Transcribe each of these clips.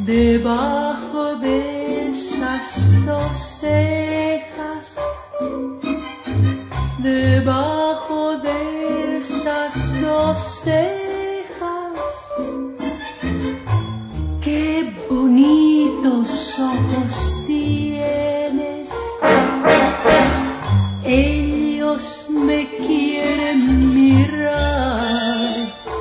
debajo de esas dos cejas, debajo de esas dos cejas, qué bonitos ojos tienes, ellos me quieren mirar,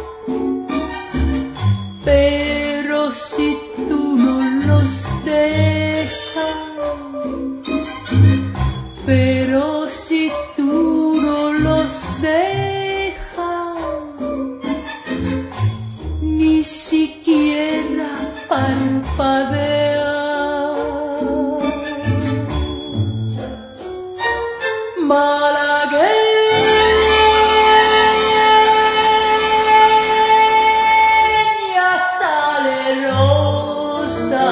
pero si tú no los dejas, pero si tú no los dejas, ni siquiera parpadear. Malagueña salerosa,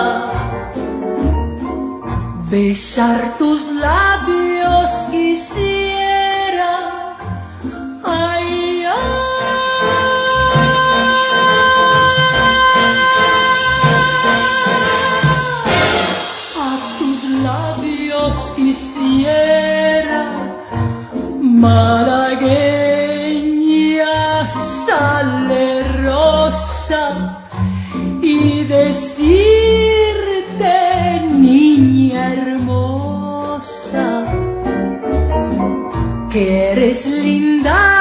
besar tus labios quisiera, ay, a tus labios quisiera, malagueña salerosa, y decirte, niña hermosa, que eres linda.